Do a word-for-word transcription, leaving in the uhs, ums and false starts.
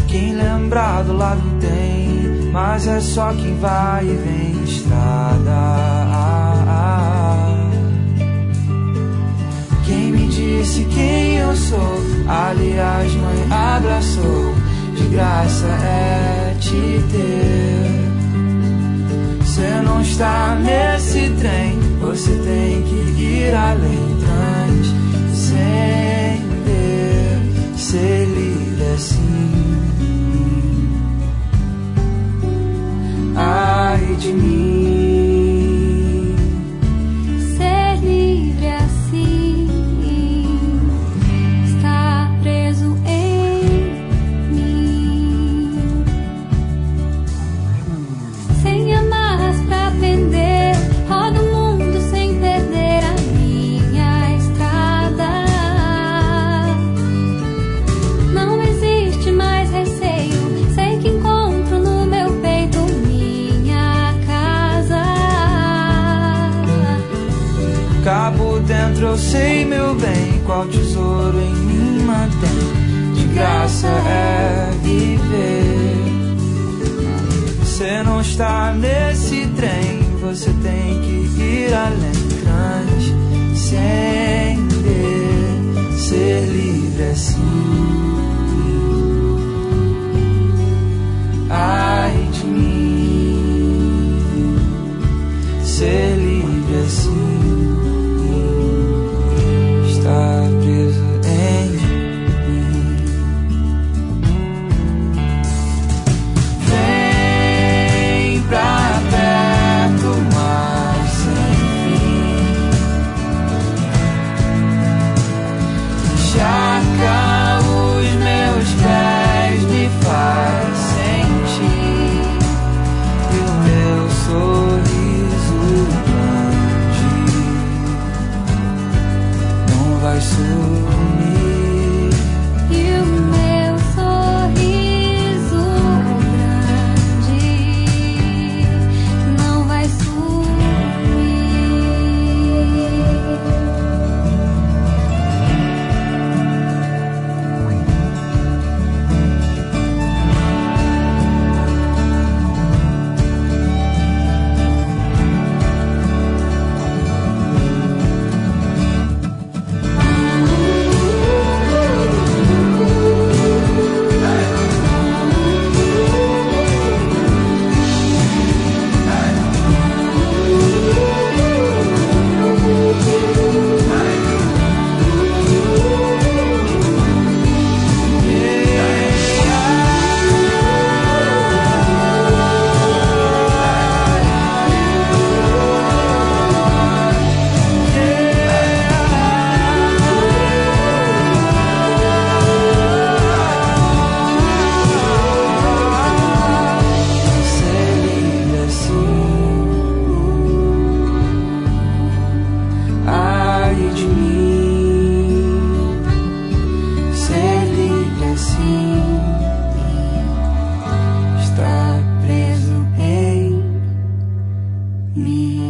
Quem lembrar do lado tem, mas é só quem vai e vem estrada. Quem me disse quem eu sou, aliás, mãe abraçou. De graça é te ter. Você não está nesse trem, você tem que ir além, transcender, ser livre assim. Ai de mim, ser livre assim, está preso em mim, sem amarras pra prender, roda o mundo sem perder a minha estrada. Não existe mais receio, sei que encontro no meu peito minha casa. cabo dentro eu sei, meu bem, qual tesouro em mim mantém. De graça é viver. Você não está nesse trem, você tem que ir além, transcender, ser livre assim. Ai de mim, ser livre assim. Está preso em mim. Vem pra perto, mas sem fim. Encharca os meus pés, me faz sentir. E o meu sorriso grande não vai sumir. E o meu sorriso grande não vai sumir. Ser livre assim. Ai de mim, ser livre assim. Está preso em mim.